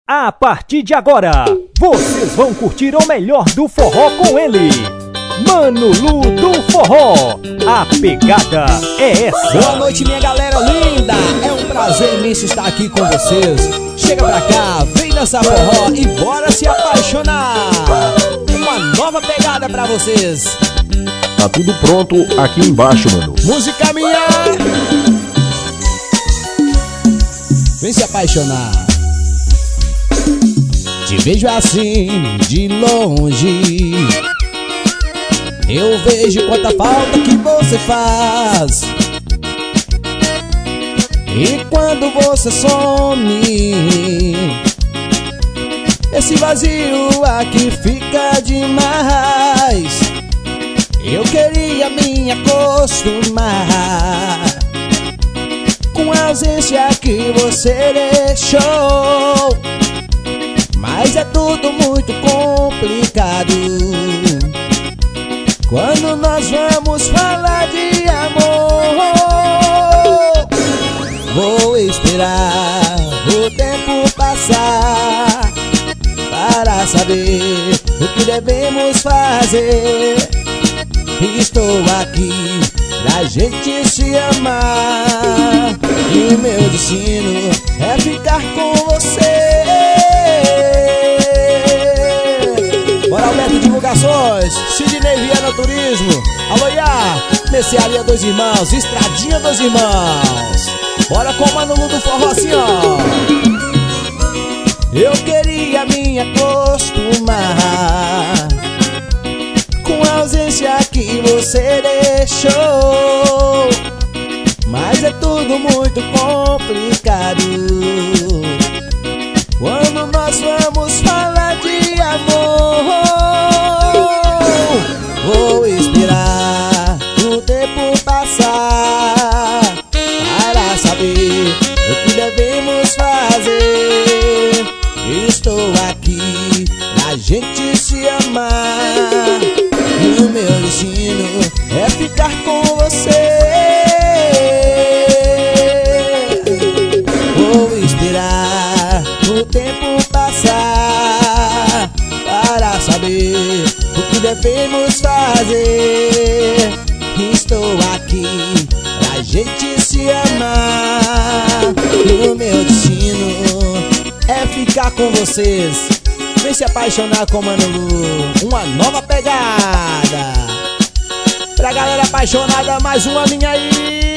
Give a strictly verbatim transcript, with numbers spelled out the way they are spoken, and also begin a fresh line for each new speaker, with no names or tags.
A partir de agora, vocês vão curtir o melhor do forró com ele, Mano Lu do Forró. A pegada é essa.
Boa noite, minha galera linda. É um prazer imenso estar aqui com vocês. Chega pra cá, vem dançar forró e bora se apaixonar. Uma nova pegada pra vocês.
Tá tudo pronto aqui embaixo, mano.
Música minha. Vem se apaixonar. Te vejo assim, de longe. Eu vejo quanta falta que você faz. E quando você some, esse vazio aqui fica demais. Eu queria me acostumar com a ausência que você deixou, mas é tudo muito complicado quando nós vamos falar de amor. Vou esperar o tempo passar para saber o que devemos fazer. Estou aqui pra gente se amar, e o meu destino é ficar com você. Bora, Alberto Divulgações, Sidney Viana Turismo, alô Iá, Mercearia Dois Irmãos, Estradinha Dois Irmãos. Bora com o Mano Lu do Forró assim, ó. Eu queria me acostumar com a ausência que você deixou, mas é tudo muito complicado quando nós vamos falar de amor. Vou esperar o tempo passar para saber o que devemos fazer. Estou aqui pra gente se amar, e o meu destino é ficar com você. Vou esperar o tempo passar para saber o que devemos fazer. Estou aqui pra gente se amar, e o meu destino é ficar com vocês. Vem se apaixonar com Mano Lu, uma nova pegada. Pra galera apaixonada, mais uma minha aí.